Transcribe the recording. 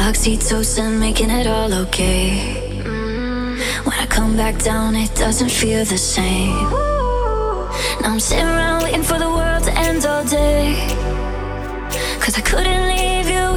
Oxytocin, making it all okay. When I come back down, it doesn't feel the same. Now I'm sitting around waiting for the world to end all day. 'Cause I couldn't leave you